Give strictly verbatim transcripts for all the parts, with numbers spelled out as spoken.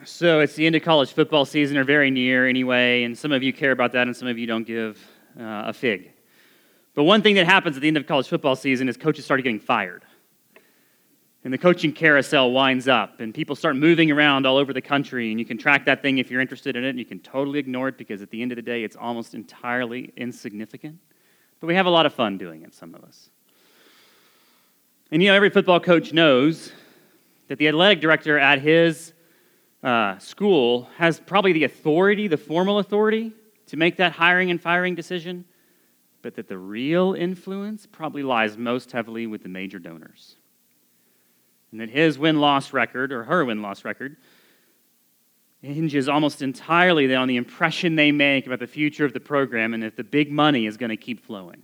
So it's the end of college football season, or very near anyway, and some of you care about that and some of you don't give uh, a fig. But one thing that happens at the end of college football season is coaches start getting fired. And the coaching carousel winds up, and people start moving around all over the country, and you can track that thing if you're interested in it, and you can totally ignore it because at the end of the day, it's almost entirely insignificant. But we have a lot of fun doing it, some of us. And you know, every football coach knows that the athletic director at his uh, school has probably the authority, the formal authority, to make that hiring and firing decision, but that the real influence probably lies most heavily with the major donors. And that his win-loss record, or her win-loss record, hinges almost entirely on the impression they make about the future of the program and if the big money is going to keep flowing.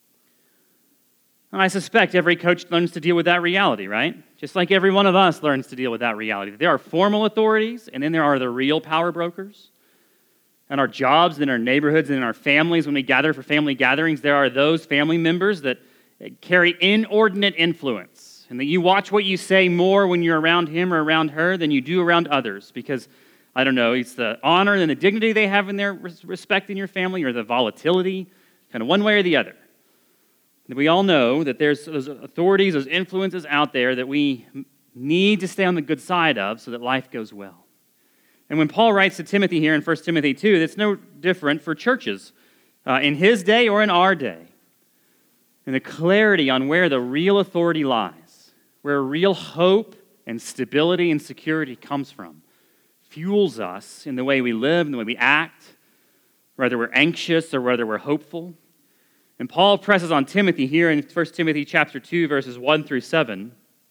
And I suspect every coach learns to deal with that reality, right? Just like every one of us learns to deal with that reality. There are formal authorities, and then there are the real power brokers. In our jobs, in our neighborhoods, and in our families, when we gather for family gatherings, there are those family members that carry inordinate influence, and that you watch what you say more when you're around him or around her than you do around others, because, I don't know, it's the honor and the dignity they have in their respect in your family, or the volatility, kind of one way or the other. We all know that there's those authorities, those influences out there that we need to stay on the good side of so that life goes well. And when Paul writes to Timothy here in First Timothy two, that's no different for churches uh, in his day or in our day. And the clarity on where the real authority lies, where real hope and stability and security comes from, fuels us in the way we live, in the way we act, whether we're anxious or whether we're hopeful. And Paul presses on Timothy here in First Timothy chapter two, verses one through seven,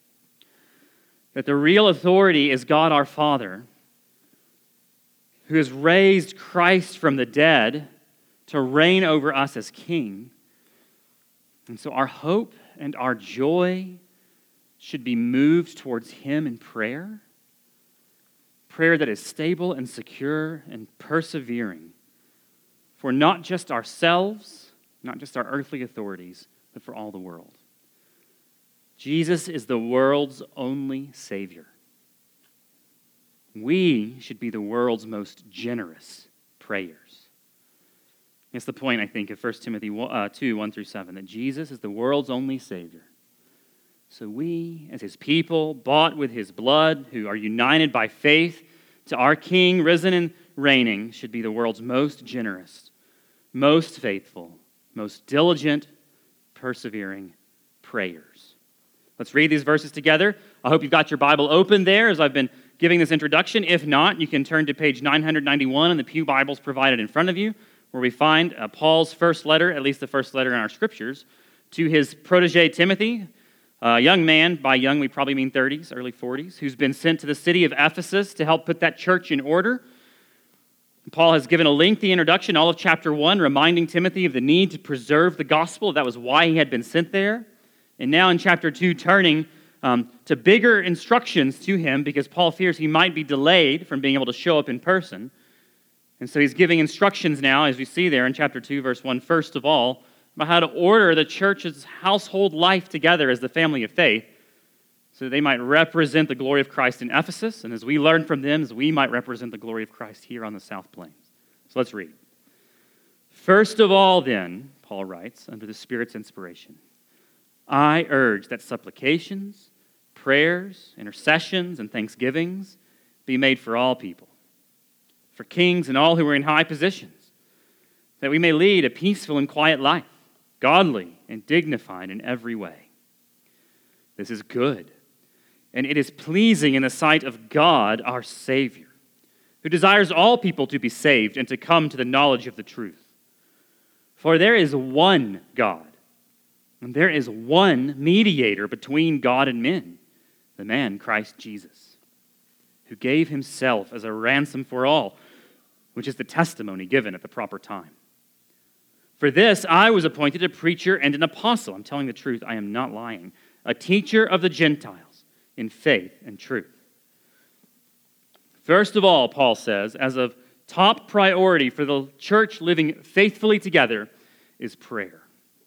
that the real authority is God our Father, who has raised Christ from the dead to reign over us as King. And so our hope and our joy should be moved towards Him in prayer, prayer that is stable and secure and persevering for not just ourselves, not just our earthly authorities, but for all the world. Jesus is the world's only Savior. We should be the world's most generous prayers. That's the point, I think, of First Timothy two, one through seven, that Jesus is the world's only Savior. So we, as His people, bought with His blood, who are united by faith to our King, risen and reigning, should be the world's most generous, most faithful, most diligent, persevering prayers. Let's read these verses together. I hope you've got your Bible open there as I've been giving this introduction. If not, you can turn to page nine ninety-one in the Pew Bibles provided in front of you, where we find uh, Paul's first letter, at least the first letter in our scriptures, to his protege Timothy, a young man. By young, we probably mean thirties, early forties, who's been sent to the city of Ephesus to help put that church in order. Paul has given a lengthy introduction, all of chapter one, reminding Timothy of the need to preserve the gospel. That was why he had been sent there. And now in chapter two, turning um, to bigger instructions to him because Paul fears he might be delayed from being able to show up in person. And so he's giving instructions now, as we see there in chapter two, verse one, first of all, about how to order the church's household life together as the family of faith, so that they might represent the glory of Christ in Ephesus, and as we learn from them, as we might represent the glory of Christ here on the South Plains. So let's read. First of all, then, Paul writes, under the Spirit's inspiration, I urge that supplications, prayers, intercessions, and thanksgivings be made for all people, for kings and all who are in high positions, that we may lead a peaceful and quiet life, godly and dignified in every way. This is good. And it is pleasing in the sight of God, our Savior, who desires all people to be saved and to come to the knowledge of the truth. For there is one God, and there is one mediator between God and men, the man Christ Jesus, who gave Himself as a ransom for all, which is the testimony given at the proper time. For this I was appointed a preacher and an apostle. I'm telling the truth, I am not lying. A teacher of the Gentiles in faith and truth. First of all, Paul says, as of top priority for the church living faithfully together is prayer.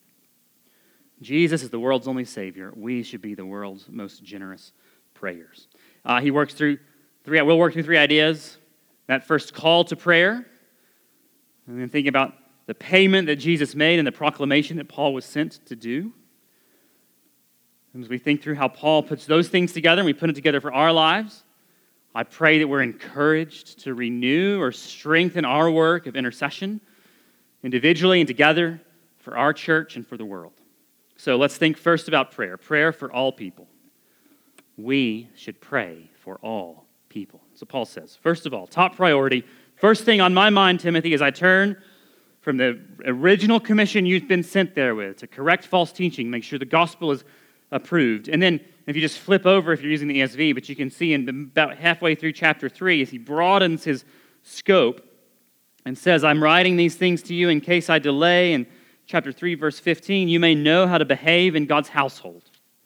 Jesus is the world's only Savior. We should be the world's most generous prayers. Uh, he works through Three, we'll work through three ideas. That first call to prayer, and then thinking about the payment that Jesus made and the proclamation that Paul was sent to do. And as we think through how Paul puts those things together and we put it together for our lives, I pray that we're encouraged to renew or strengthen our work of intercession individually and together for our church and for the world. So let's think first about prayer. Prayer for all people. We should pray for all people. So Paul says, first of all, top priority, first thing on my mind, Timothy, as I turn from the original commission you've been sent there with to correct false teaching, make sure the gospel is approved. And then if you just flip over, if you're using the E S V, but you can see in about halfway through chapter three, as he broadens his scope and says, I'm writing these things to you in case I delay. In chapter three, verse fifteen, you may know how to behave in God's household.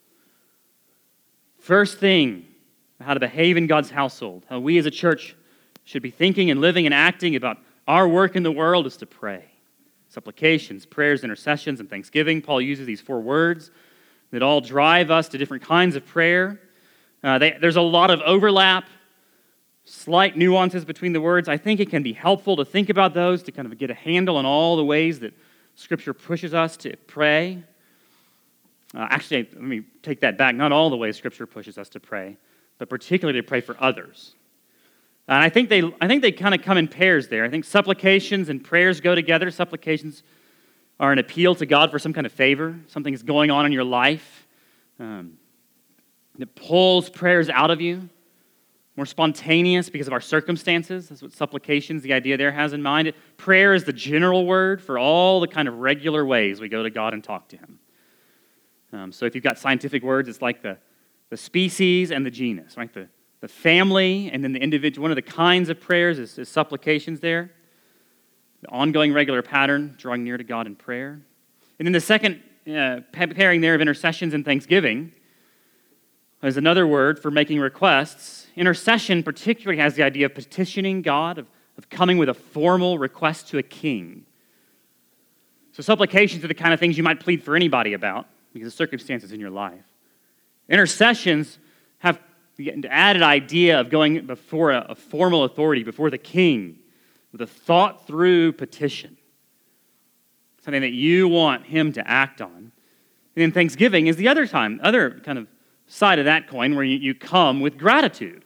First thing, how to behave in God's household, how we as a church should be thinking and living and acting about our work in the world is to pray. Supplications, prayers, intercessions, and thanksgiving. Paul uses these four words that all drive us to different kinds of prayer. Uh, they, there's a lot of overlap, slight nuances between the words. I think it can be helpful to think about those to kind of get a handle on all the ways that Scripture pushes us to pray. Uh, actually, let me take that back. Not all the ways Scripture pushes us to pray, but particularly to pray for others. And I think they, I think they kind of come in pairs there. I think supplications and prayers go together. Supplications are an appeal to God for some kind of favor, something is going on in your life um, that pulls prayers out of you, more spontaneous because of our circumstances. That's what supplications, the idea there, has in mind. Prayer is the general word for all the kind of regular ways we go to God and talk to Him. Um, so if you've got scientific words, it's like the, the species and the genus, right? The, the family and then the individual. One of the kinds of prayers is, is supplications there. The ongoing regular pattern, drawing near to God in prayer. And then the second uh, pairing there of intercessions and thanksgiving is another word for making requests. Intercession particularly has the idea of petitioning God, of, of coming with a formal request to a king. So supplications are the kind of things you might plead for anybody about because of circumstances in your life. Intercessions have the added idea of going before a, a formal authority, before the king, with a thought-through petition, something that you want him to act on. And then thanksgiving is the other time, other kind of side of that coin where you, you come with gratitude,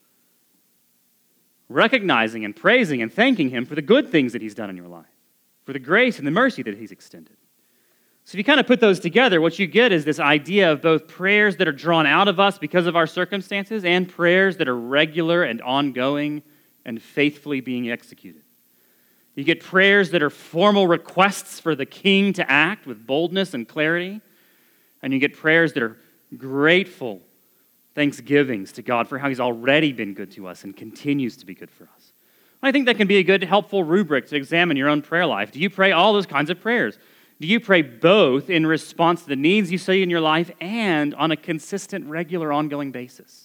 recognizing and praising and thanking him for the good things that he's done in your life, for the grace and the mercy that he's extended. So if you kind of put those together, what you get is this idea of both prayers that are drawn out of us because of our circumstances and prayers that are regular and ongoing and faithfully being executed. You get prayers that are formal requests for the king to act with boldness and clarity, and you get prayers that are grateful thanksgivings to God for how he's already been good to us and continues to be good for us. I think that can be a good, helpful rubric to examine your own prayer life. Do you pray all those kinds of prayers? Do you pray both in response to the needs you see in your life and on a consistent, regular, ongoing basis?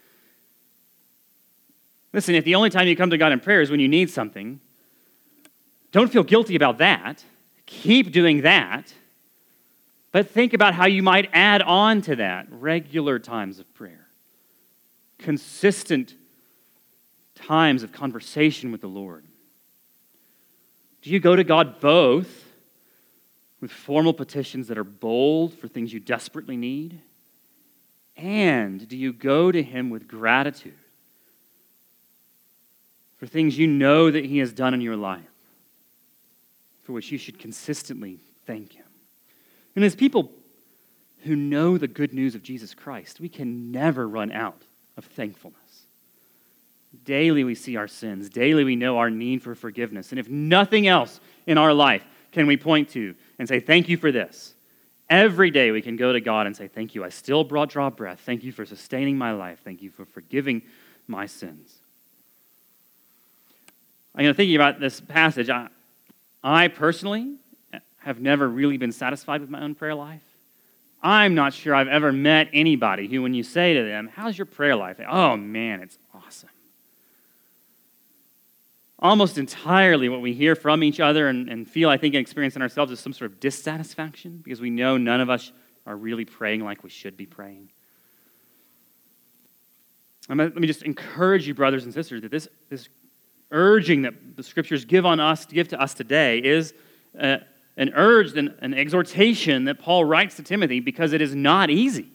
Listen, if the only time you come to God in prayer is when you need something, don't feel guilty about that. Keep doing that. But think about how you might add on to that regular times of prayer, consistent times of conversation with the Lord. Do you go to God both with formal petitions that are bold for things you desperately need? And do you go to him with gratitude for things you know that he has done in your life, for which you should consistently thank him? And as people who know the good news of Jesus Christ, we can never run out of thankfulness. Daily we see our sins. Daily we know our need for forgiveness. And if nothing else in our life can we point to and say, thank you for this, every day we can go to God and say, thank you, I still brought draw breath. Thank you for sustaining my life. Thank you for forgiving my sins. I'm you know, thinking about this passage. I, I personally have never really been satisfied with my own prayer life. I'm not sure I've ever met anybody who, when you say to them, how's your prayer life? They, oh man, it's awesome. Almost entirely what we hear from each other and, and feel, I think, and experience in ourselves is some sort of dissatisfaction because we know none of us are really praying like we should be praying. I'm gonna, let me just encourage you, brothers and sisters, that this, this urging that the Scriptures give on us, give to us today, is uh, an urge, an, an exhortation that Paul writes to Timothy because it is not easy.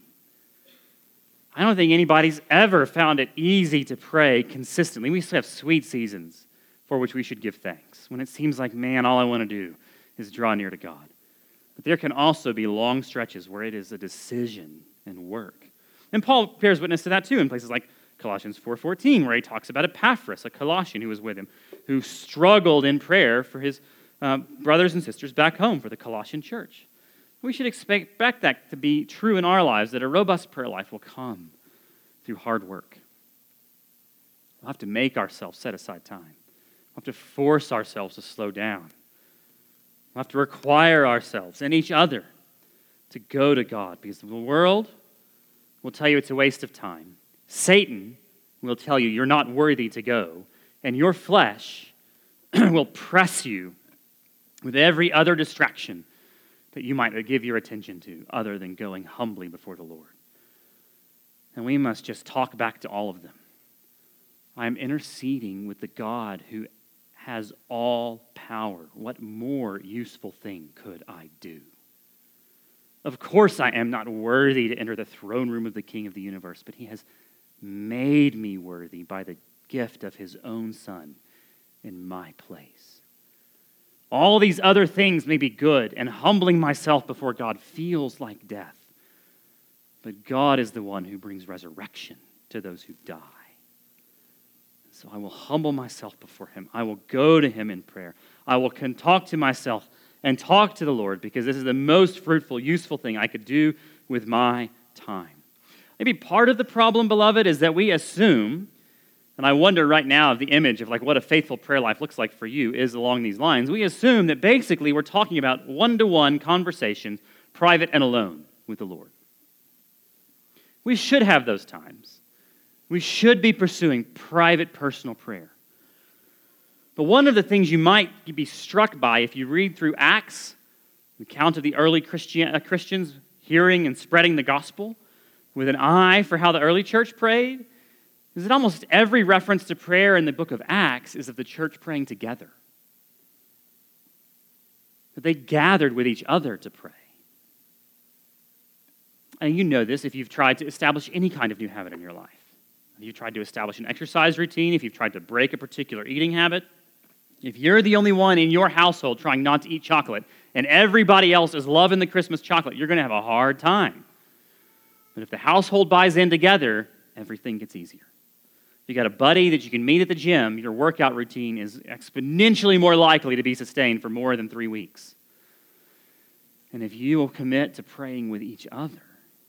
I don't think anybody's ever found it easy to pray consistently. We still have sweet seasons for which we should give thanks, when it seems like, man, all I want to do is draw near to God. But there can also be long stretches where it is a decision and work. And Paul bears witness to that too in places like Colossians four fourteen, where he talks about Epaphras, a Colossian who was with him, who struggled in prayer for his uh, brothers and sisters back home for the Colossian church. We should expect that to be true in our lives, that a robust prayer life will come through hard work. We'll have to make ourselves set aside time. We'll have to force ourselves to slow down. We'll have to require ourselves and each other to go to God, because the world will tell you it's a waste of time. Satan will tell you you're not worthy to go, and your flesh will press you with every other distraction that you might give your attention to other than going humbly before the Lord. And we must just talk back to all of them. I am interceding with the God who has all power. What more useful thing could I do? Of course I am not worthy to enter the throne room of the King of the universe, but he has made me worthy by the gift of his own Son in my place. All these other things may be good, and humbling myself before God feels like death. But God is the one who brings resurrection to those who die. So I will humble myself before him. I will go to him in prayer. I will can talk to myself and talk to the Lord, because this is the most fruitful, useful thing I could do with my time. Maybe part of the problem, beloved, is that we assume, and I wonder right now if the image of like what a faithful prayer life looks like for you is along these lines. We assume that basically we're talking about one-to-one conversations, private and alone with the Lord. We should have those times. We should be pursuing private, personal prayer. But one of the things you might be struck by if you read through Acts, the account of the early Christian, uh, Christians hearing and spreading the gospel, with an eye for how the early church prayed, is that almost every reference to prayer in the book of Acts is of the church praying together. That they gathered with each other to pray. And you know this if you've tried to establish any kind of new habit in your life. If you've tried to establish an exercise routine, if you've tried to break a particular eating habit, if you're the only one in your household trying not to eat chocolate, and everybody else is loving the Christmas chocolate, you're going to have a hard time. But if the household buys in together, everything gets easier. If you got a buddy that you can meet at the gym, your workout routine is exponentially more likely to be sustained for more than three weeks. And if you will commit to praying with each other,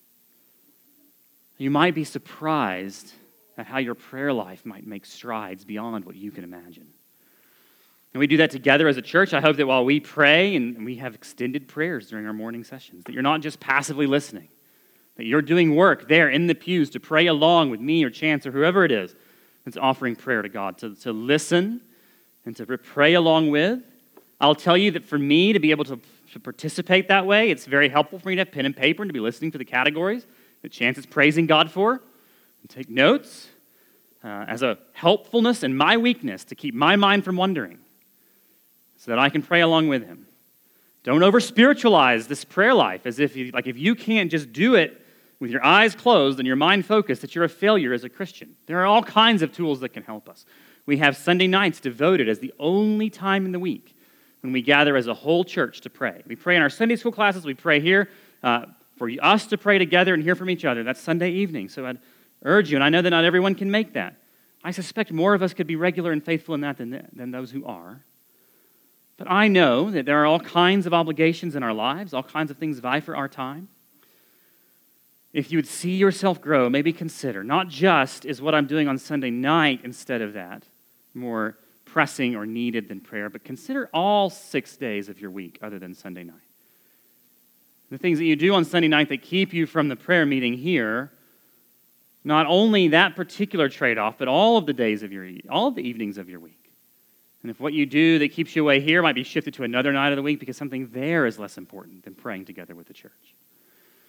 you might be surprised at how your prayer life might make strides beyond what you can imagine. And we do that together as a church. I hope that while we pray, and we have extended prayers during our morning sessions, that you're not just passively listening, that you're doing work there in the pews to pray along with me or Chance or whoever it is that's offering prayer to God, to, to listen and to pray along with. I'll tell you that for me to be able to, to participate that way, it's very helpful for me to have pen and paper and to be listening to the categories that Chance is praising God for, and take notes uh, as a helpfulness and my weakness to keep my mind from wandering, so that I can pray along with him. Don't over-spiritualize this prayer life as if you, like if you can't just do it with your eyes closed and your mind focused, that you're a failure as a Christian. There are all kinds of tools that can help us. We have Sunday nights devoted as the only time in the week when we gather as a whole church to pray. We pray in our Sunday school classes. We pray here uh, for us to pray together and hear from each other. That's Sunday evening. So I'd urge you, and I know that not everyone can make that. I suspect more of us could be regular and faithful in that than, than those who are. But I know that there are all kinds of obligations in our lives, all kinds of things vie for our time. If you would see yourself grow, maybe consider, not just is what I'm doing on Sunday night instead of that more pressing or needed than prayer, but consider all six days of your week other than Sunday night. The things that you do on Sunday night that keep you from the prayer meeting here, not only that particular trade-off, but all of the days of your, all of the evenings of your week. And if what you do that keeps you away here might be shifted to another night of the week because something there is less important than praying together with the church.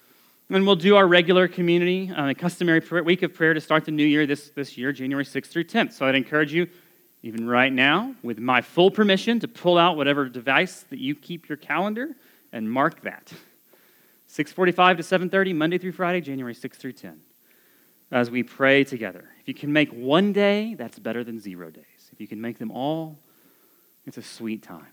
And we'll do our regular community, uh, customary prayer, week of prayer to start the new year this, this year, January sixth through tenth. So I'd encourage you, even right now, with my full permission, to pull out whatever device that you keep your calendar and mark that. six forty-five to seven thirty, Monday through Friday, January sixth through tenth, as we pray together. If you can make one day, that's better than zero days. If you can make them all, it's a sweet time.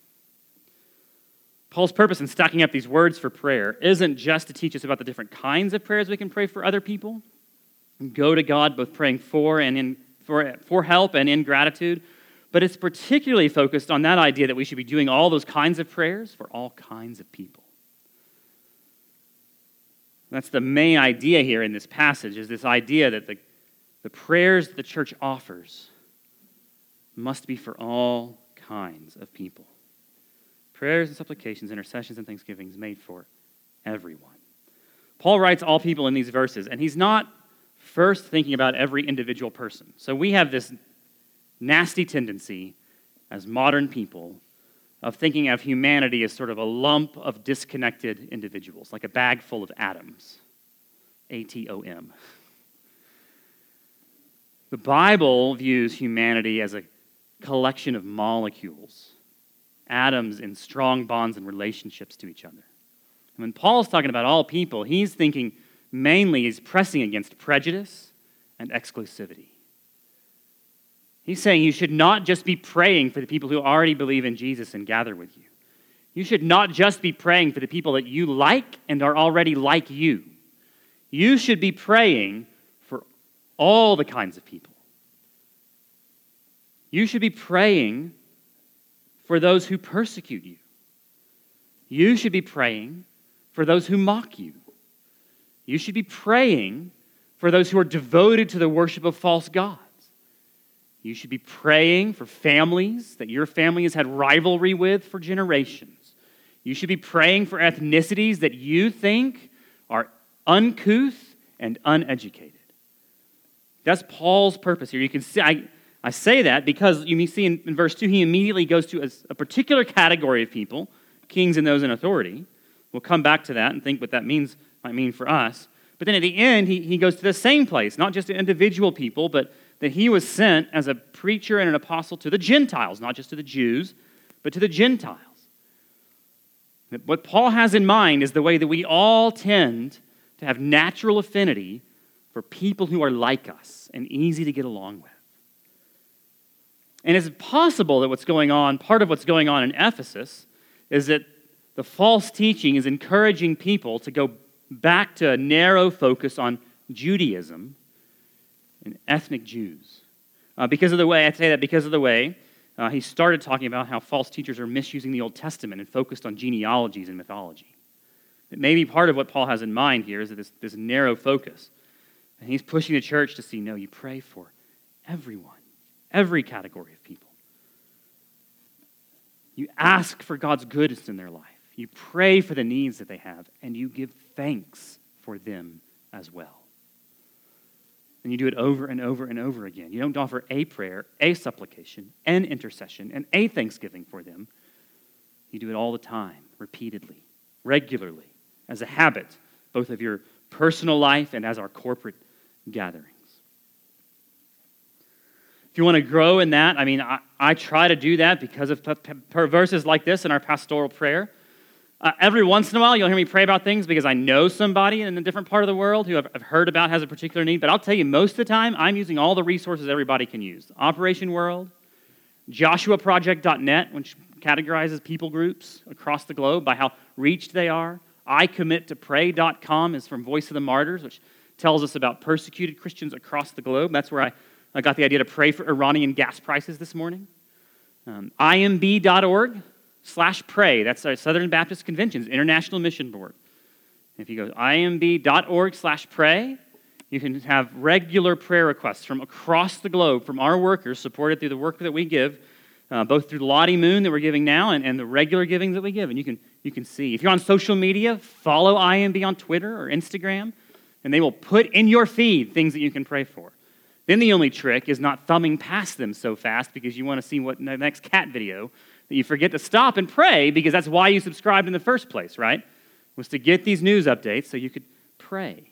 Paul's purpose in stacking up these words for prayer isn't just to teach us about the different kinds of prayers we can pray for other people, and go to God both praying for and in for, for help and in gratitude, but it's particularly focused on that idea that we should be doing all those kinds of prayers for all kinds of people. That's the main idea here in this passage, is this idea that the, the prayers the church offers must be for all kinds of people. Prayers and supplications, intercessions and thanksgivings made for everyone. Paul writes all people in these verses, and he's not first thinking about every individual person. So we have this nasty tendency as modern people of thinking of humanity as sort of a lump of disconnected individuals, like a bag full of atoms. A T O M. The Bible views humanity as a collection of molecules, atoms in strong bonds and relationships to each other. And when Paul's talking about all people, he's thinking mainly, he's pressing against prejudice and exclusivity. He's saying you should not just be praying for the people who already believe in Jesus and gather with you. You should not just be praying for the people that you like and are already like you. You should be praying for all the kinds of people. You should be praying for those who persecute you. You should be praying for those who mock you. You should be praying for those who are devoted to the worship of false gods. You should be praying for families that your family has had rivalry with for generations. You should be praying for ethnicities that you think are uncouth and uneducated. That's Paul's purpose here. You can see, I, I say that because you see in, in verse two, he immediately goes to a, a particular category of people, kings and those in authority. We'll come back to that and think what that means might mean for us. But then at the end, he, he goes to the same place, not just to individual people, but that he was sent as a preacher and an apostle to the Gentiles, not just to the Jews, but to the Gentiles. What Paul has in mind is the way that we all tend to have natural affinity for people who are like us and easy to get along with. And it's possible that what's going on, part of what's going on in Ephesus, is that the false teaching is encouraging people to go back to a narrow focus on Judaism and ethnic Jews. Uh, because of the way, I say that because of the way uh, he started talking about how false teachers are misusing the Old Testament and focused on genealogies and mythology. That maybe part of what Paul has in mind here is that this, this narrow focus. And he's pushing the church to see, no, you pray for everyone. Every category of people. You ask for God's goodness in their life. You pray for the needs that they have, and you give thanks for them as well. And you do it over and over and over again. You don't offer a prayer, a supplication, an intercession, and a thanksgiving for them. You do it all the time, repeatedly, regularly, as a habit, both of your personal life and as our corporate gatherings. If you want to grow in that, I mean, I, I try to do that because of p- p- verses like this in our pastoral prayer. Uh, every once in a while, you'll hear me pray about things because I know somebody in a different part of the world who I've, I've heard about has a particular need. But I'll tell you, most of the time, I'm using all the resources everybody can use. Operation World, Joshua Project dot net, which categorizes people groups across the globe by how reached they are. I commit to pray dot com is from Voice of the Martyrs, which tells us about persecuted Christians across the globe. That's where I I got the idea to pray for Iranian gas prices this morning. Um, I M B dot org slash pray. That's our Southern Baptist Convention's International Mission Board. If you go to I M B dot org slash pray, you can have regular prayer requests from across the globe from our workers supported through the work that we give, uh, both through the Lottie Moon that we're giving now and, and the regular giving that we give. And you can, you can see. If you're on social media, follow I M B on Twitter or Instagram, and they will put in your feed things that you can pray for. Then the only trick is not thumbing past them so fast because you want to see what the next cat video that you forget to stop and pray because that's why you subscribed in the first place, right? Was to get these news updates so you could pray.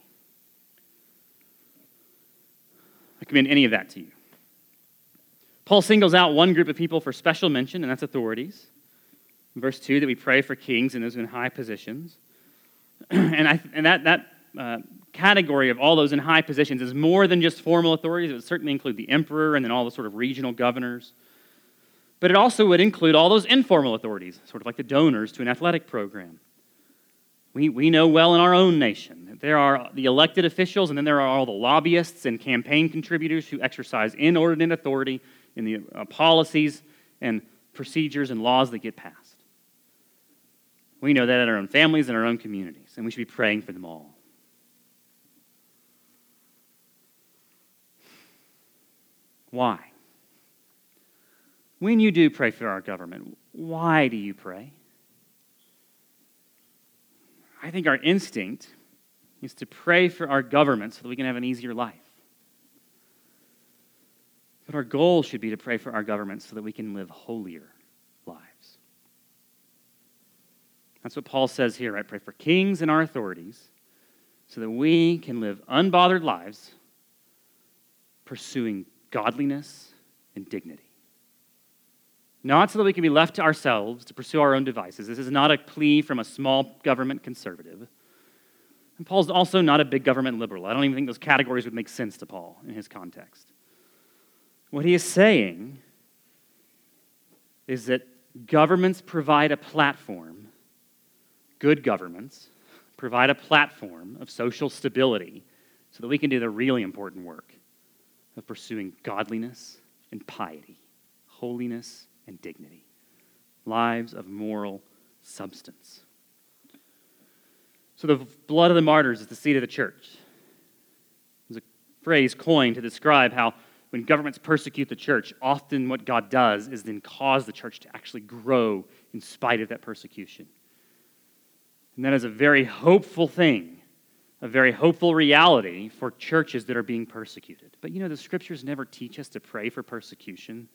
I commend any of that to you. Paul singles out one group of people for special mention, and that's authorities. In verse two, that we pray for kings and those in high positions. and I, and that, that uh, category of all those in high positions is more than just formal authorities. It would certainly include the emperor and then all the sort of regional governors. But it also would include all those informal authorities, sort of like the donors to an athletic program. We, we know well in our own nation that there are the elected officials, and then there are all the lobbyists and campaign contributors who exercise inordinate authority in the uh, policies and procedures and laws that get passed. We know that in our own families and our own communities, and we should be praying for them all. Why? When you do pray for our government, why do you pray? I think our instinct is to pray for our government so that we can have an easier life. But our goal should be to pray for our government so that we can live holier lives. That's what Paul says here, right? Pray for kings and our authorities so that we can live unbothered lives pursuing godliness and dignity. Not so that we can be left to ourselves to pursue our own devices. This is not a plea from a small government conservative. And Paul's also not a big government liberal. I don't even think those categories would make sense to Paul in his context. What he is saying is that governments provide a platform, good governments provide a platform of social stability so that we can do the really important work of pursuing godliness and piety, holiness and dignity, lives of moral substance. So the blood of the martyrs is the seed of the church. There's a phrase coined to describe how when governments persecute the church, often what God does is then cause the church to actually grow in spite of that persecution. And that is a very hopeful thing, a very hopeful reality for churches that are being persecuted. But you know, the scriptures never teach us to pray for persecution.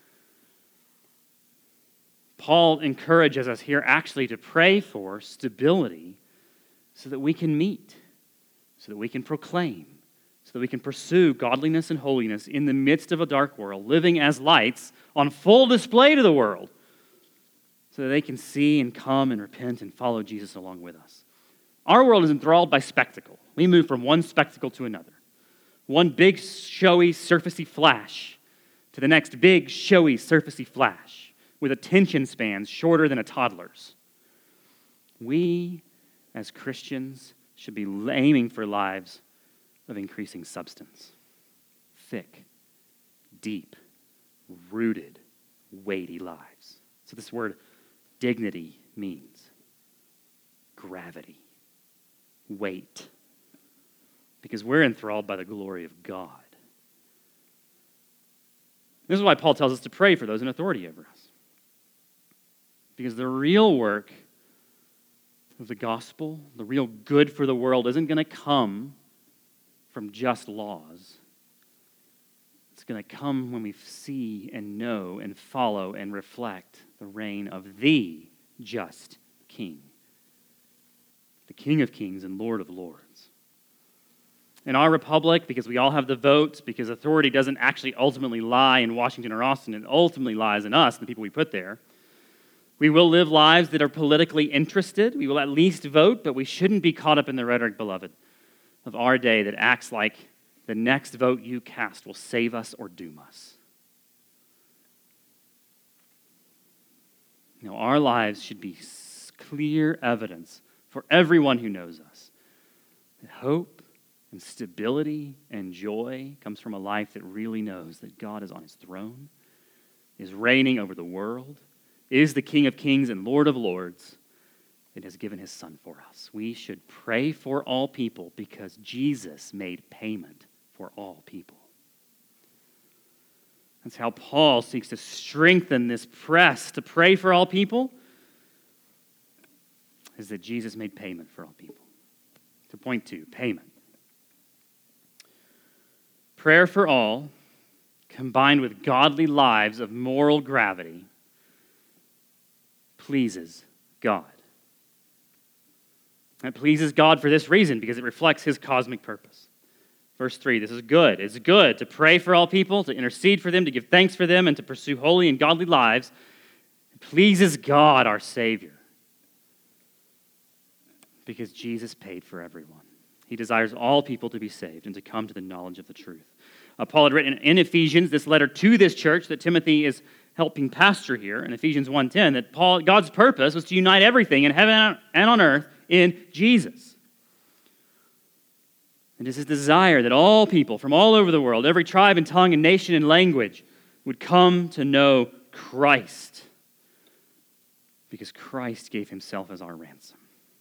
Paul encourages us here actually to pray for stability so that we can meet, so that we can proclaim, so that we can pursue godliness and holiness in the midst of a dark world, living as lights on full display to the world, so that they can see and come and repent and follow Jesus along with us. Our world is enthralled by spectacle. We move from one spectacle to another. One big, showy, surfacey flash to the next big, showy, surfacey flash, with attention spans shorter than a toddler's. We, as Christians, should be aiming for lives of increasing substance. Thick, deep, rooted, weighty lives. So this word dignity means gravity, weight, because we're enthralled by the glory of God. This is why Paul tells us to pray for those in authority over us. Because the real work of the gospel, the real good for the world, isn't going to come from just laws. It's going to come when we see and know and follow and reflect the reign of the just King, the King of kings and Lord of lords. In our republic, because we all have the votes, because authority doesn't actually ultimately lie in Washington or Austin, it ultimately lies in us, the people we put there. We will live lives that are politically interested. We will at least vote, but we shouldn't be caught up in the rhetoric, beloved, of our day that acts like the next vote you cast will save us or doom us. No, our lives should be clear evidence for everyone who knows us that hope and stability and joy comes from a life that really knows that God is on his throne, is reigning over the world, is the King of kings and Lord of lords, and has given his Son for us. We should pray for all people because Jesus made payment for all people. That's how Paul seeks to strengthen this press to pray for all people, is that Jesus made payment for all people. To point to, payment. Prayer for all, combined with godly lives of moral gravity, pleases God. It pleases God for this reason, because it reflects his cosmic purpose. Verse three, this is good. It's good to pray for all people, to intercede for them, to give thanks for them, and to pursue holy and godly lives. It pleases God, our Savior, because Jesus paid for everyone. He desires all people to be saved and to come to the knowledge of the truth. Uh, Paul had written in Ephesians, this letter to this church that Timothy is helping pastor here, in Ephesians one ten, that Paul, God's purpose was to unite everything in heaven and on earth in Jesus. It is his desire that all people from all over the world, every tribe and tongue and nation and language, would come to know Christ, because Christ gave himself as our ransom.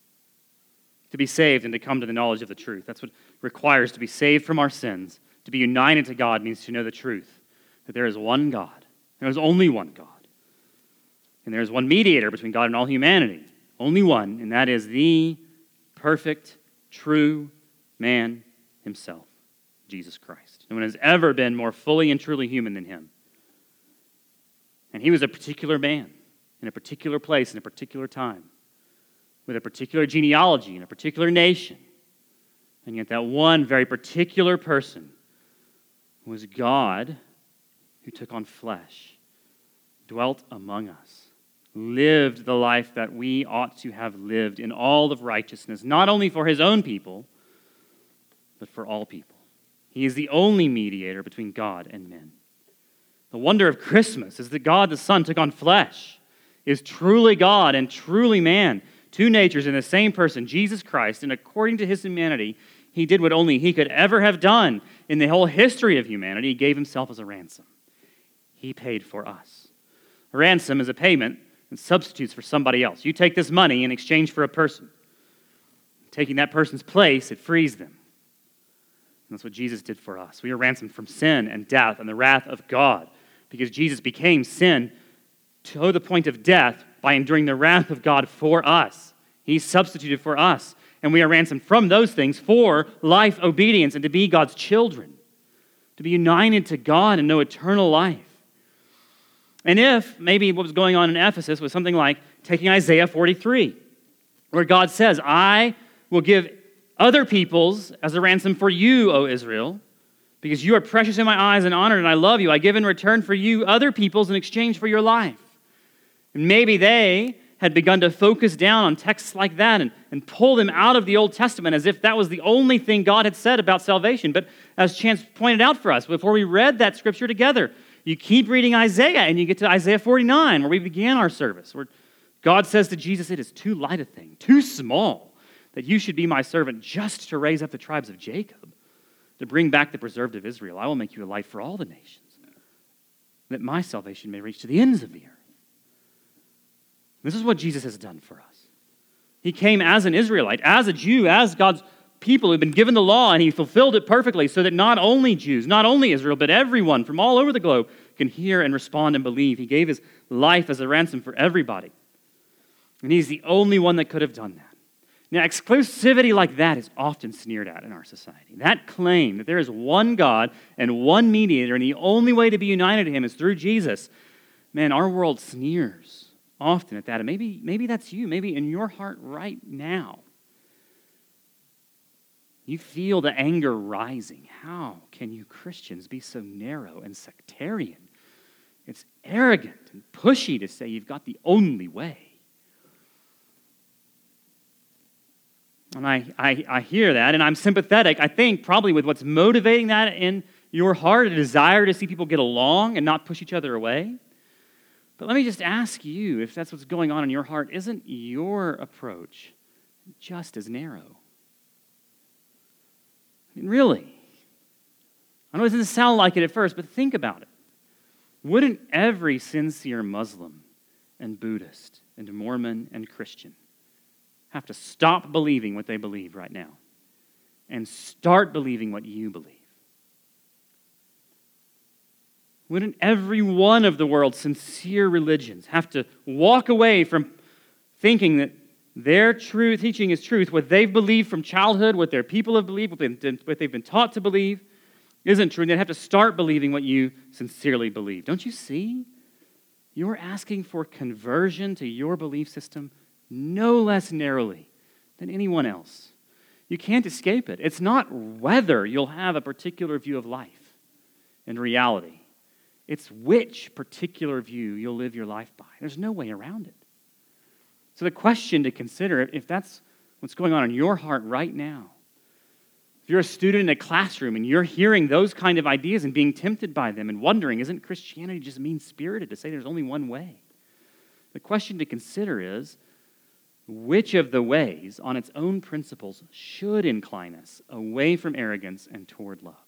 To be saved and to come to the knowledge of the truth. That's what it requires to be saved from our sins. To be united to God means to know the truth, that there is one God. There is only one God. And there is one mediator between God and all humanity. Only one, and that is the perfect, true man himself, Jesus Christ. No one has ever been more fully and truly human than him. And he was a particular man, in a particular place, in a particular time, with a particular genealogy in a particular nation. And yet that one very particular person was God who took on flesh, dwelt among us, lived the life that we ought to have lived in all of righteousness, not only for his own people, but for all people. He is the only mediator between God and men. The wonder of Christmas is that God the Son took on flesh, is truly God and truly man, two natures in the same person, Jesus Christ, and according to his humanity, he did what only he could ever have done in the whole history of humanity. He gave himself as a ransom. He paid for us. A ransom is a payment that substitutes for somebody else. You take this money in exchange for a person. Taking that person's place, it frees them. And that's what Jesus did for us. We are ransomed from sin and death and the wrath of God, because Jesus became sin to the point of death by enduring the wrath of God for us. He substituted for us. And we are ransomed from those things for life, obedience, and to be God's children, to be united to God and know eternal life. And if maybe what was going on in Ephesus was something like taking Isaiah forty-three, where God says, I will give other peoples as a ransom for you, O Israel, because you are precious in my eyes and honored, and I love you. I give in return for you other peoples in exchange for your life. And maybe they had begun to focus down on texts like that and, and pull them out of the Old Testament as if that was the only thing God had said about salvation. But as Chance pointed out for us, before we read that scripture together, you keep reading Isaiah and you get to Isaiah forty-nine, where we began our service, where God says to Jesus, it is too light a thing, too small, that you should be my servant just to raise up the tribes of Jacob, to bring back the preserved of Israel. I will make you a light for all the nations, that my salvation may reach to the ends of the earth. This is what Jesus has done for us. He came as an Israelite, as a Jew, as God's people who've been given the law, and he fulfilled it perfectly so that not only Jews, not only Israel, but everyone from all over the globe can hear and respond and believe. He gave his life as a ransom for everybody. And he's the only one that could have done that. Now, exclusivity like that is often sneered at in our society. That claim that there is one God and one mediator, and the only way to be united to him is through Jesus, man, our world sneers often at that. And maybe, maybe that's you. Maybe in your heart right now, you feel the anger rising. How can you Christians be so narrow and sectarian? It's arrogant and pushy to say you've got the only way. And I, I, I hear that, and I'm sympathetic, I think, probably with what's motivating that in your heart, a desire to see people get along and not push each other away. But let me just ask you, if that's what's going on in your heart, isn't your approach just as narrow? I mean, really? I know it doesn't sound like it at first, but think about it. Wouldn't every sincere Muslim and Buddhist and Mormon and Christian have to stop believing what they believe right now and start believing what you believe? Wouldn't every one of the world's sincere religions have to walk away from thinking that their true teaching is truth, what they've believed from childhood, what their people have believed, what they've, what they've been taught to believe isn't true, and they'd have to start believing what you sincerely believe? Don't you see? You're asking for conversion to your belief system no less narrowly than anyone else. You can't escape it. It's not whether you'll have a particular view of life and reality. It's which particular view you'll live your life by. There's no way around it. So the question to consider, if that's what's going on in your heart right now, if you're a student in a classroom and you're hearing those kind of ideas and being tempted by them and wondering, isn't Christianity just mean-spirited to say there's only one way? The question to consider is, which of the ways on its own principles should incline us away from arrogance and toward love?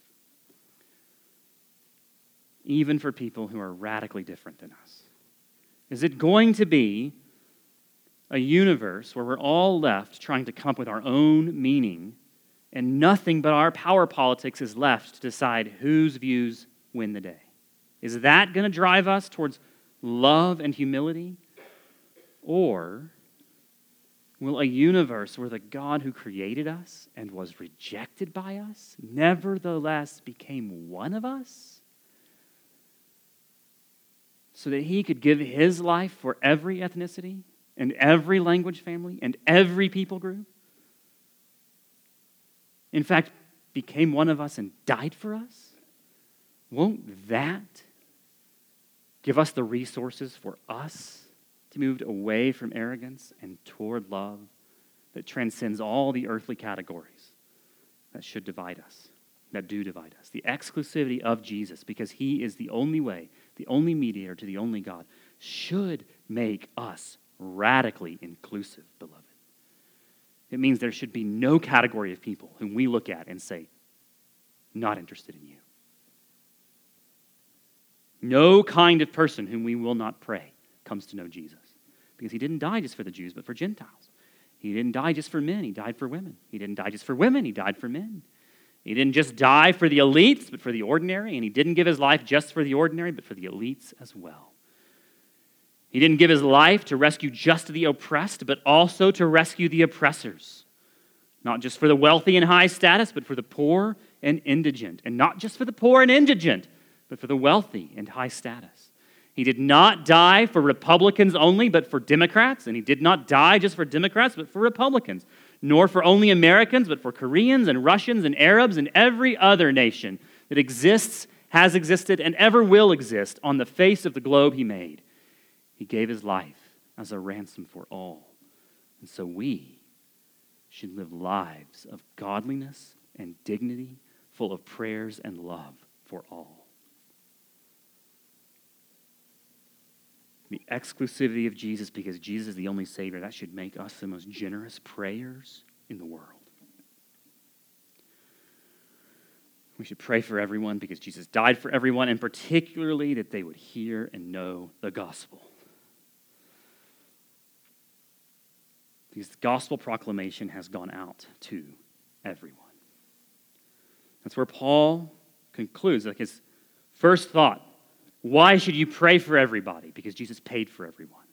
Even for people who are radically different than us. Is it going to be a universe where we're all left trying to come up with our own meaning and nothing but our power politics is left to decide whose views win the day? Is that going to drive us towards love and humility? Or will a universe where the God who created us and was rejected by us nevertheless became one of us so that he could give his life for every ethnicity and every language family and every people group? In fact, became one of us and died for us? Won't that give us the resources for us to move away from arrogance and toward love that transcends all the earthly categories that should divide us, that do divide us? The exclusivity of Jesus, because he is the only way, the only mediator to the only God, should make us radically inclusive, beloved. It means there should be no category of people whom we look at and say, not interested in you. No kind of person whom we will not pray comes to know Jesus. Because he didn't die just for the Jews, but for Gentiles. He didn't die just for men, he died for women. He didn't die just for women, he died for men. He didn't just die for the elites, but for the ordinary. And he didn't give his life just for the ordinary, but for the elites as well. He didn't give his life to rescue just the oppressed, but also to rescue the oppressors. Not just for the wealthy and high status, but for the poor and indigent. And not just for the poor and indigent, but for the wealthy and high status. He did not die for Republicans only, but for Democrats. And he did not die just for Democrats, but for Republicans. Nor for only Americans, but for Koreans and Russians and Arabs and every other nation that exists, has existed, and ever will exist on the face of the globe he made. He gave his life as a ransom for all. And so we should live lives of godliness and dignity, full of prayers and love for all. The exclusivity of Jesus, because Jesus is the only Savior, that should make us the most generous prayers in the world. We should pray for everyone because Jesus died for everyone, and particularly that they would hear and know the gospel. Because the gospel proclamation has gone out to everyone. That's where Paul concludes, like his first thought. Why should you pray for everybody? Because Jesus paid for everyone.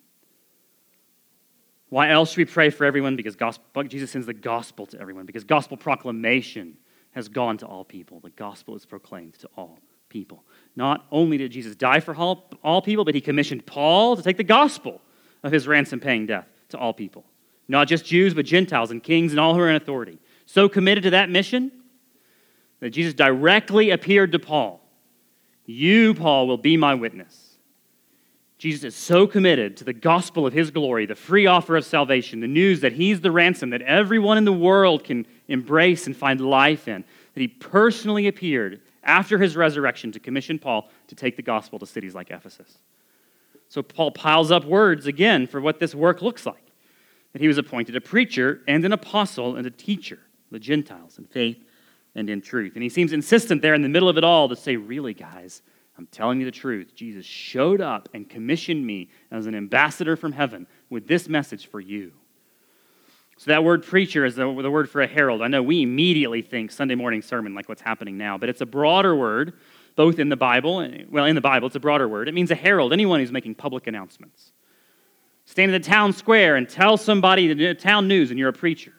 Why else should we pray for everyone? Because gospel, Jesus sends the gospel to everyone. Because gospel proclamation has gone to all people. The gospel is proclaimed to all people. Not only did Jesus die for all, all people, but he commissioned Paul to take the gospel of his ransom-paying death to all people. Not just Jews, but Gentiles and kings and all who are in authority. So committed to that mission that Jesus directly appeared to Paul. You, Paul, will be my witness. Jesus is so committed to the gospel of his glory, the free offer of salvation, the news that he's the ransom that everyone in the world can embrace and find life in, that he personally appeared after his resurrection to commission Paul to take the gospel to cities like Ephesus. So Paul piles up words again for what this work looks like. That he was appointed a preacher and an apostle and a teacher, the Gentiles in faith and in truth. And he seems insistent there in the middle of it all to say, really, guys, I'm telling you the truth. Jesus showed up and commissioned me as an ambassador from heaven with this message for you. So that word preacher is the, the word for a herald. I know we immediately think Sunday morning sermon like what's happening now, but it's a broader word, both in the Bible, well, in the Bible, it's a broader word. It means a herald, anyone who's making public announcements. Stand in the town square and tell somebody the town news and you're a preacher.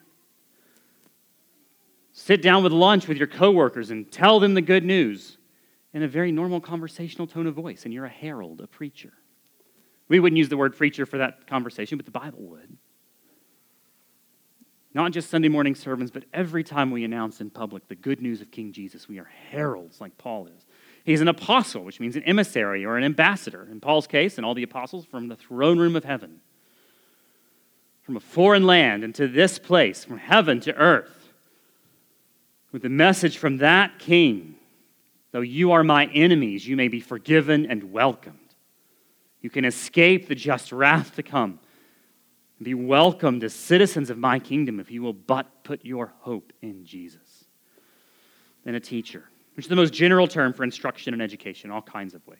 Sit down with lunch with your coworkers and tell them the good news in a very normal conversational tone of voice, and you're a herald, a preacher. We wouldn't use the word preacher for that conversation, but the Bible would. Not just Sunday morning sermons, but every time we announce in public the good news of King Jesus, we are heralds like Paul is. He's an apostle, which means an emissary or an ambassador. In Paul's case, and all the apostles, from the throne room of heaven. From a foreign land into this place, from heaven to earth, with the message from that King, though you are my enemies, you may be forgiven and welcomed. You can escape the just wrath to come and be welcomed as citizens of my kingdom if you will but put your hope in Jesus. Then a teacher, which is the most general term for instruction and education, all kinds of ways.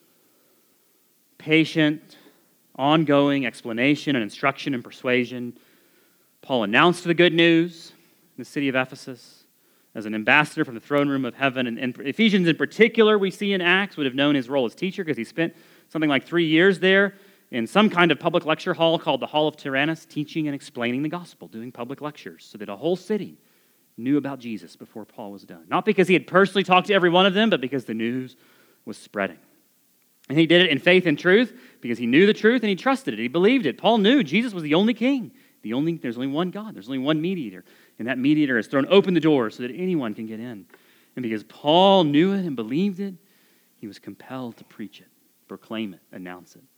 Patient, ongoing explanation and instruction and persuasion. Paul announced the good news in the city of Ephesus as an ambassador from the throne room of heaven. And, and Ephesians in particular, we see in Acts, would have known his role as teacher because he spent something like three years there in some kind of public lecture hall called the Hall of Tyrannus, teaching and explaining the gospel, doing public lectures so that a whole city knew about Jesus before Paul was done. Not because he had personally talked to every one of them, but because the news was spreading. And he did it in faith and truth because he knew the truth and he trusted it. He believed it. Paul knew Jesus was the only king. The only, there's only one God. There's only one mediator. And that mediator has thrown open the door so that anyone can get in. And because Paul knew it and believed it, he was compelled to preach it, proclaim it, announce it.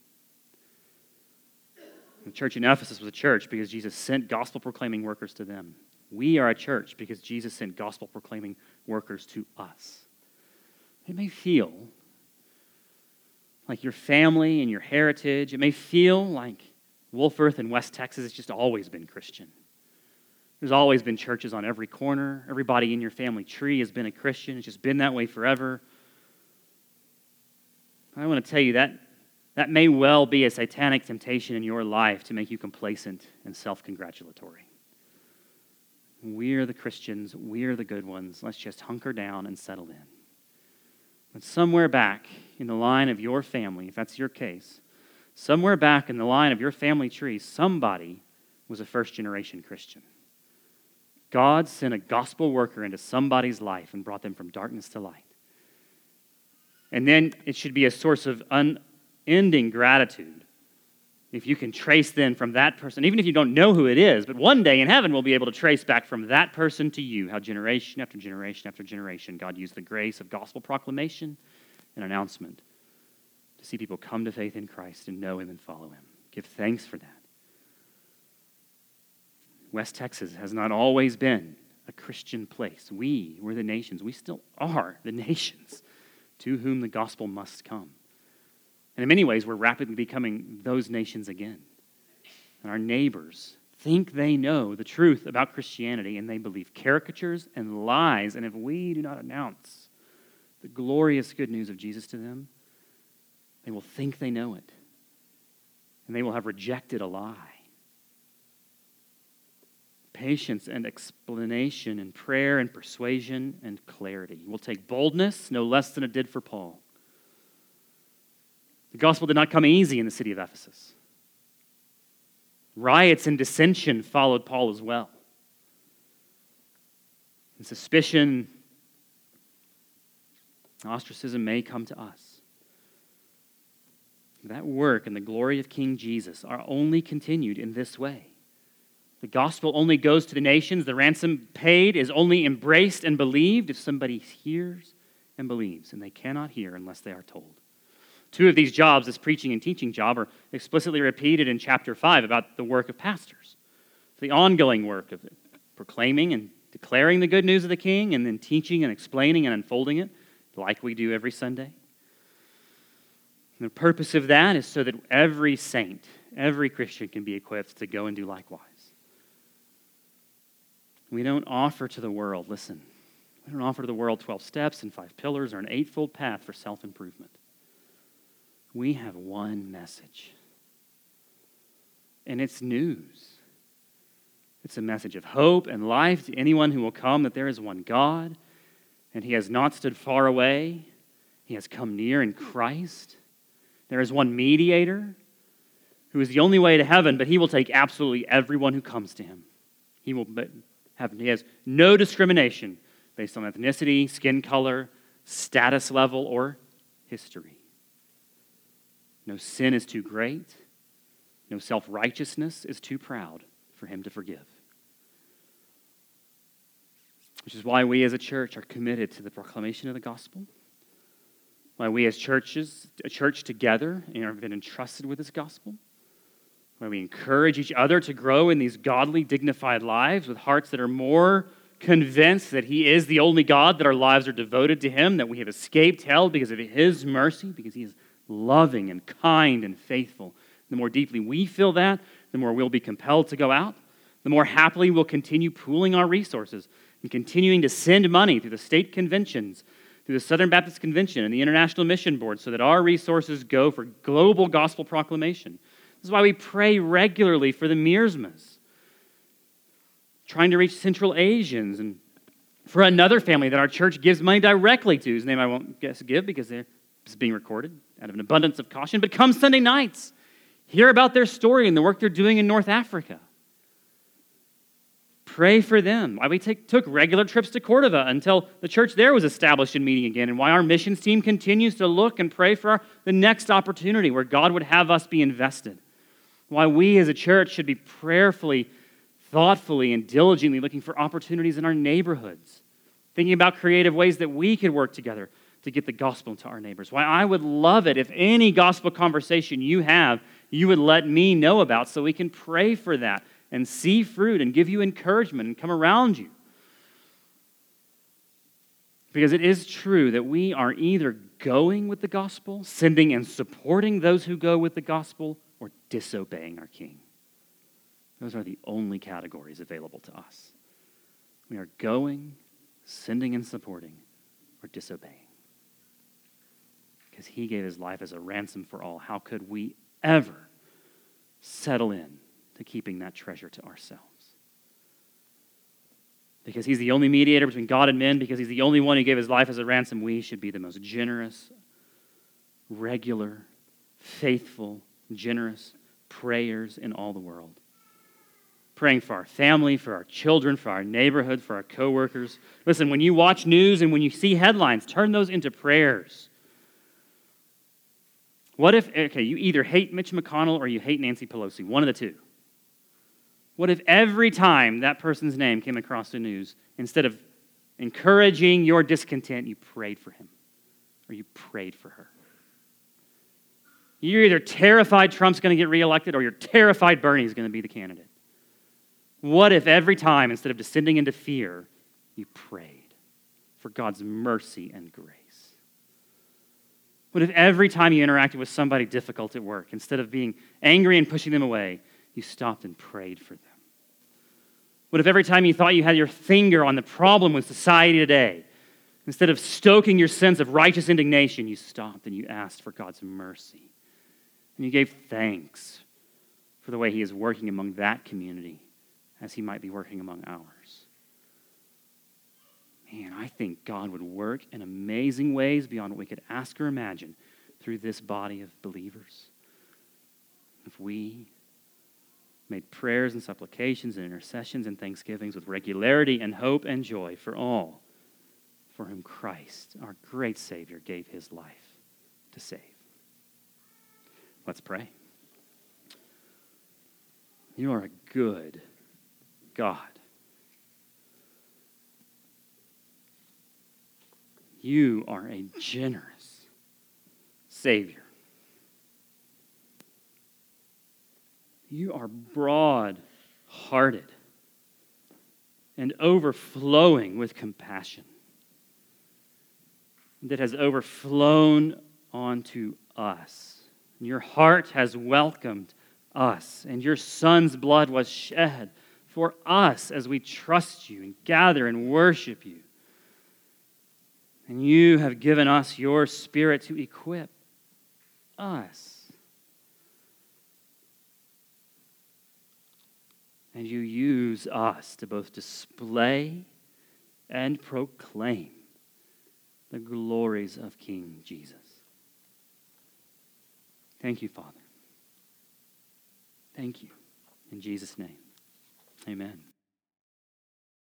The church in Ephesus was a church because Jesus sent gospel-proclaiming workers to them. We are a church because Jesus sent gospel-proclaiming workers to us. It may feel like your family and your heritage. It may feel like Wolfforth and West Texas has just always been Christian. There's always been churches on every corner. Everybody in your family tree has been a Christian. It's just been that way forever. I want to tell you that that may well be a satanic temptation in your life to make you complacent and self-congratulatory. We're the Christians. We're the good ones. Let's just hunker down and settle in. But somewhere back in the line of your family, if that's your case, somewhere back in the line of your family tree, somebody was a first-generation Christian. God sent a gospel worker into somebody's life and brought them from darkness to light. And then it should be a source of unending gratitude if you can trace then from that person, even if you don't know who it is, but one day in heaven we'll be able to trace back from that person to you how generation after generation after generation God used the grace of gospel proclamation and announcement to see people come to faith in Christ and know him and follow him. Give thanks for that. West Texas has not always been a Christian place. We were the nations. We still are the nations to whom the gospel must come. And in many ways, we're rapidly becoming those nations again. And our neighbors think they know the truth about Christianity, and they believe caricatures and lies. And if we do not announce the glorious good news of Jesus to them, they will think they know it. And they will have rejected a lie. Patience and explanation and prayer and persuasion and clarity will take boldness no less than it did for Paul. The gospel did not come easy in the city of Ephesus. Riots and dissension followed Paul as well. And suspicion, ostracism may come to us. That work and the glory of King Jesus are only continued in this way. The gospel only goes to the nations. The ransom paid is only embraced and believed if somebody hears and believes, and they cannot hear unless they are told. Two of these jobs, this preaching and teaching job, are explicitly repeated in chapter five about the work of pastors. The ongoing work of proclaiming and declaring the good news of the King, and then teaching and explaining and unfolding it, like we do every Sunday. And the purpose of that is so that every saint, every Christian can be equipped to go and do likewise. We don't offer to the world, listen, we don't offer to the world twelve steps and five pillars or an eightfold path for self-improvement. We have one message, and it's news. It's a message of hope and life to anyone who will come, that there is one God, and he has not stood far away. He has come near in Christ. There is one mediator who is the only way to heaven, but he will take absolutely everyone who comes to him. He will have, he has no discrimination based on ethnicity, skin color, status level, or history. No sin is too great. No self-righteousness is too proud for him to forgive. which is why we as a church are committed to the proclamation of the gospel, why we as churches, a church together, have been entrusted with this gospel, why we encourage each other to grow in these godly, dignified lives with hearts that are more convinced that He is the only God, that our lives are devoted to Him, that we have escaped hell because of His mercy, because He is loving and kind and faithful. The more deeply we feel that, the more we'll be compelled to go out, the more happily we'll continue pooling our resources and continuing to send money through the state conventions, through the Southern Baptist Convention and the International Mission Board so that our resources go for global gospel proclamation. This is why we pray regularly for the Miersmas, trying to reach Central Asians, and for another family that our church gives money directly to, whose name I won't guess give because they're it's being recorded out of an abundance of caution. But come Sunday nights, hear about their story and the work they're doing in North Africa. Pray for them. Why we take, took regular trips to Cordova until the church there was established and meeting again, and why our missions team continues to look and pray for our, the next opportunity where God would have us be invested. Why we as a church should be prayerfully, thoughtfully, and diligently looking for opportunities in our neighborhoods, thinking about creative ways that we could work together to get the gospel to our neighbors. Why I would love it if any gospel conversation you have, you would let me know about so we can pray for that and see fruit and give you encouragement and come around you. Because it is true that we are either going with the gospel, sending and supporting those who go with the gospel, or disobeying our King. Those are the only categories available to us. We are going, sending and supporting, or disobeying. Because He gave His life as a ransom for all. How could we ever settle in to keeping that treasure to ourselves? Because He's the only mediator between God and men, because He's the only one who gave His life as a ransom, we should be the most generous, regular, faithful, generous prayers in all the world. Praying for our family, for our children, for our neighborhood, for our coworkers. Listen, when you watch news and when you see headlines, turn those into prayers. What if, okay, you either hate Mitch McConnell or you hate Nancy Pelosi, one of the two. What if every time that person's name came across the news, instead of encouraging your discontent, you prayed for him or you prayed for her? You're either terrified Trump's going to get reelected or you're terrified Bernie's going to be the candidate. What if every time, instead of descending into fear, you prayed for God's mercy and grace? What if every time you interacted with somebody difficult at work, instead of being angry and pushing them away, you stopped and prayed for them? What if every time you thought you had your finger on the problem with society today, instead of stoking your sense of righteous indignation, you stopped and you asked for God's mercy? And you gave thanks for the way He is working among that community as He might be working among ours. Man, I think God would work in amazing ways beyond what we could ask or imagine through this body of believers if we made prayers and supplications and intercessions and thanksgivings with regularity and hope and joy for all for whom Christ, our great Savior, gave His life to save. Let's pray. You are a good God. You are a generous Savior. You are broad-hearted and overflowing with compassion that has overflown onto us. Your heart has welcomed us, and your Son's blood was shed for us as we trust you and gather and worship you. And you have given us your Spirit to equip us. And you use us to both display and proclaim the glories of King Jesus. Thank you, Father. Thank you. In Jesus' name, amen.